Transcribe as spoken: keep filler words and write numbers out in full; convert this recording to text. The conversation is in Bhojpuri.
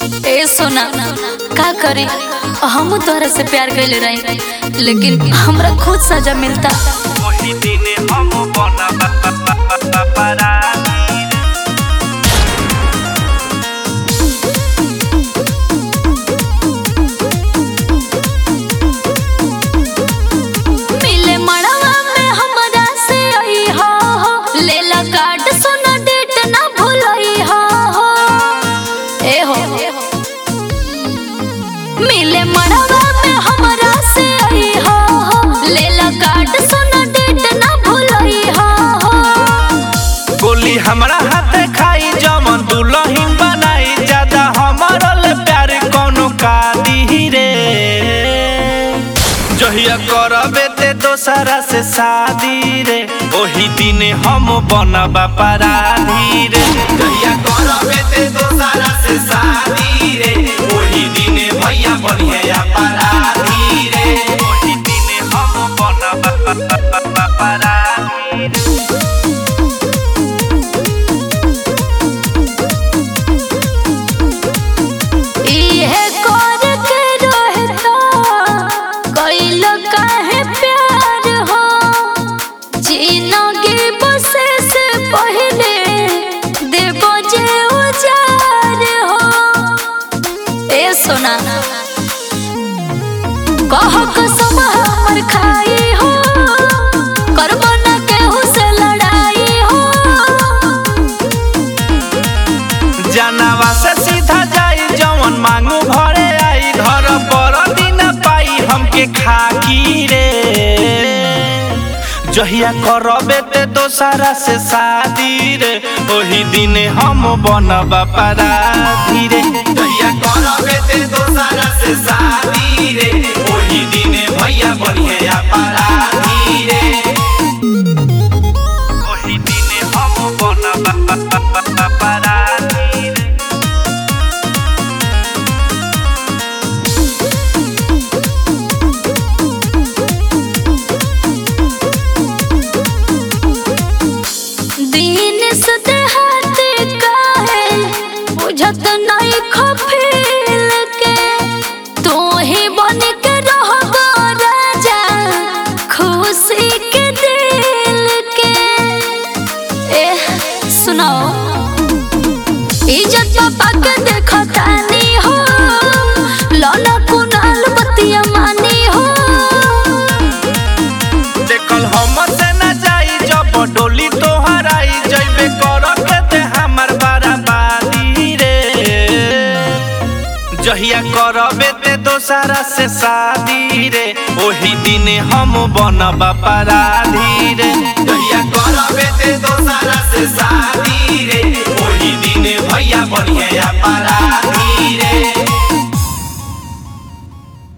ए सोना का करी हम तोहरा से प्यार कइले रही, लेकिन हमरा खुद सजा मिलता। वही दिने हम बना मिले मड़वा में हमरा से आई हो, लेला कार्ड सोना डेट ना भूलई हो। ए हो मिले मड़वा में हमरा से आई हो, लेला कार्ड सोना डेट ना भूलई हो। गोली हमरा हाथे खाई जमन दुल्हन बनाई, ज्यादा हमारा ले प्यार कोनो का दी रे। जहिया करबे ते दोसरा से शादी रे, ओही दिने हम बनब अपराधी रे। जहिया करबे ते दोसरा से शादी रे, ओही दिने भैया बनिए अपराधी रे। ओही दिने हम बनब अपराधी रे। इहे कर के रहता कइल काहे प्यार हो, जिंदगी बसे से पहले देबो जे उजार हो। ए सोना कह कसम हमर खाई हो, करबो ना केहू से लड़ाई हो। जानवा से सीधा जाई जवन मांगू भरे आई, घर पर दिन पाई हमके खाकी रे। जहिया करबे ते दोसरा से शादी रे, ओही दिने हम बनब अपराधी रे। जहिया करबे ते दोसरा से शादी रे, ओही दिने भैया बनिए अपराधी रे। ओही दिने हम बनब अपराधी रे। दिन सुते हाथे काहे बुझत नहीं खफील के, तू ही बन के रहबो राजा खुशी के दिल के। ए सुनो इज्जत पापा के देखतानी हो, लौला कुनाल बतिया मानी हो। देखल हमर से न जाई जब डोली तोहर आई, जइबे करके ते हमर बराबादी रे। जहिया करबे ते दोसरा से शादी रे, ओही दिने हम बनब अपराधी रे। जहिया करबे ते दोसरा से शादी रे,